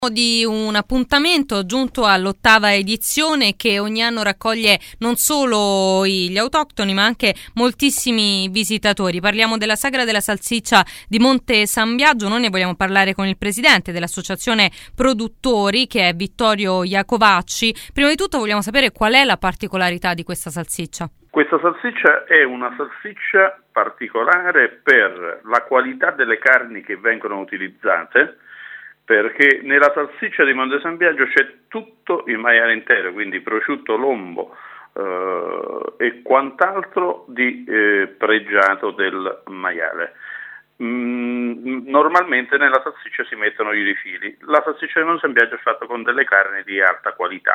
Di un appuntamento giunto all'8ª edizione che ogni anno raccoglie non solo gli autoctoni ma anche moltissimi visitatori. Parliamo della Sagra della Salsiccia di Monte San Biagio. Noi ne vogliamo parlare con il presidente dell'associazione produttori, che è Vittorio Iacovacci. Prima di tutto vogliamo sapere qual è la particolarità di questa salsiccia. Questa salsiccia è una salsiccia particolare per la qualità delle carni che vengono utilizzate, perché nella salsiccia di Monte San Biagio c'è tutto il maiale intero, quindi prosciutto, lombo e quant'altro di pregiato del maiale. Normalmente nella salsiccia si mettono i rifili. La salsiccia di Monte San Biagio è fatta con delle carni di alta qualità.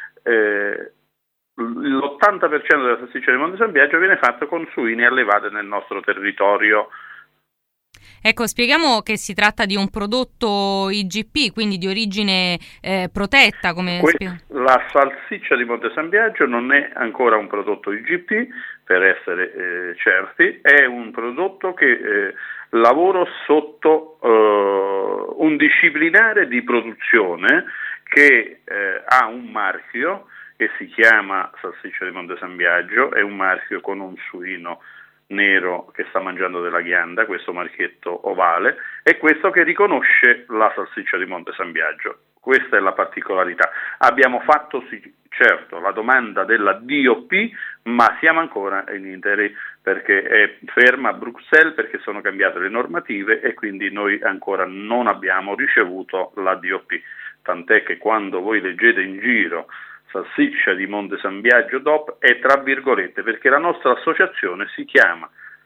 L'80% della salsiccia di Monte San Biagio viene fatta con suine allevate nel nostro territorio. Ecco, spieghiamo che si tratta di un prodotto IGP, quindi di origine protetta. La salsiccia di Monte San Biagio non è ancora un prodotto IGP, per essere certi, è un prodotto che lavora sotto un disciplinare di produzione che ha un marchio che si chiama Salsiccia di Monte San Biagio, è un marchio con un suino nero che sta mangiando della ghianda, questo marchietto ovale, è questo che riconosce la salsiccia di Monte San Biagio. Questa è la particolarità. Abbiamo fatto certo la domanda della DOP, ma siamo ancora in interi perché è ferma a Bruxelles, perché sono cambiate le normative e quindi noi ancora non abbiamo ricevuto la DOP, tant'è che quando voi leggete in giro Salsiccia di Monte San Biagio DOP è tra virgolette, perché la nostra associazione si chiama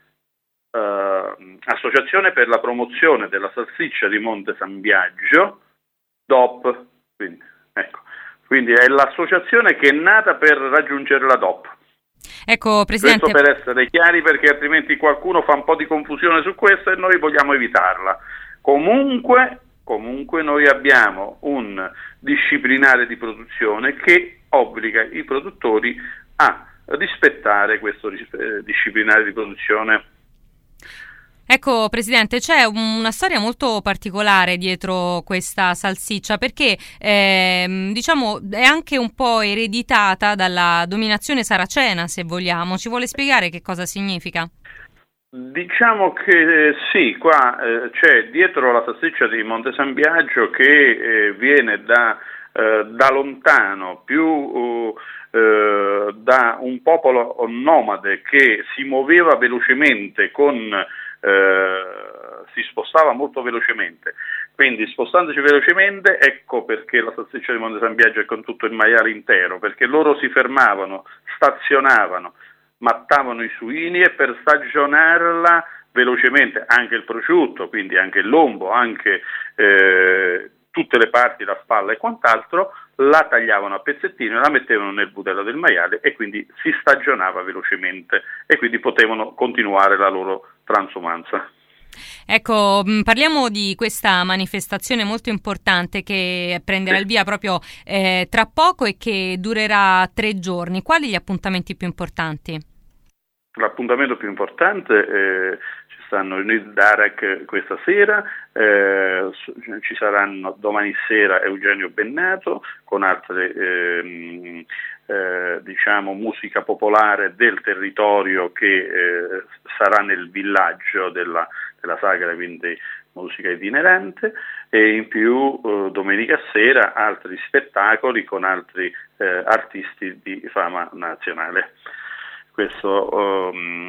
Associazione per la promozione della salsiccia di Monte San Biagio DOP, quindi è l'associazione che è nata per raggiungere la DOP. Ecco, Presidente. Questo per essere chiari, perché altrimenti qualcuno fa un po' di confusione su questo e noi vogliamo evitarla. Comunque noi abbiamo un disciplinare di produzione che obbliga i produttori a rispettare questo disciplinare di produzione. Ecco, Presidente, c'è una storia molto particolare dietro questa salsiccia, perché è anche un po' ereditata dalla dominazione saracena, se vogliamo. Ci vuole spiegare che cosa significa? Diciamo che sì, qua c'è dietro la salsiccia di Monte San Biagio che viene da lontano, più da un popolo nomade che si muoveva velocemente si spostava molto velocemente, quindi spostandosi velocemente, ecco perché la salsiccia di Monte San Biagio è con tutto il maiale intero, perché loro si fermavano, stazionavano, mattavano i suini e per stagionarla velocemente, anche il prosciutto, quindi anche il lombo, anche tutte le parti, la spalla e quant'altro, la tagliavano a pezzettini, la mettevano nel budello del maiale e quindi si stagionava velocemente e quindi potevano continuare la loro transumanza. Ecco, parliamo di questa manifestazione molto importante che prenderà il via proprio tra poco e che durerà 3 giorni. Quali gli appuntamenti più importanti? L'appuntamento più importante ci stanno il Darek questa sera, ci saranno domani sera Eugenio Bennato con altre musica popolare del territorio che sarà nel villaggio della sagra, quindi musica itinerante, e in più domenica sera altri spettacoli con altri artisti di fama nazionale. Questo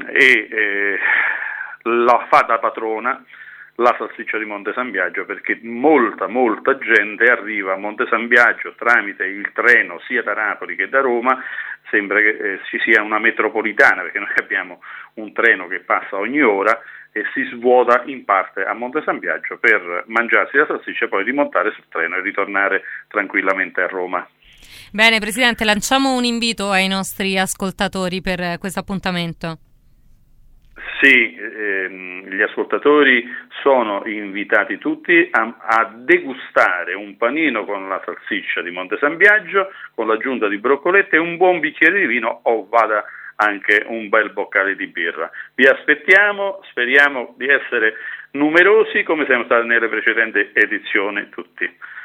la fa da patrona la salsiccia di Monte San Biagio, perché molta gente arriva a Monte San Biagio tramite il treno sia da Napoli che da Roma. Sembra che ci sia una metropolitana, perché noi abbiamo un treno che passa ogni ora e si svuota in parte a Monte San Biagio per mangiarsi la salsiccia e poi rimontare sul treno e ritornare tranquillamente a Roma. Bene, Presidente, lanciamo un invito ai nostri ascoltatori per questo appuntamento. Sì, gli ascoltatori sono invitati tutti a degustare un panino con la salsiccia di Monte San Biagio con l'aggiunta di broccolette e un buon bicchiere di vino o vada anche un bel boccale di birra. Vi aspettiamo, speriamo di essere numerosi come siamo stati nelle precedenti edizioni tutti.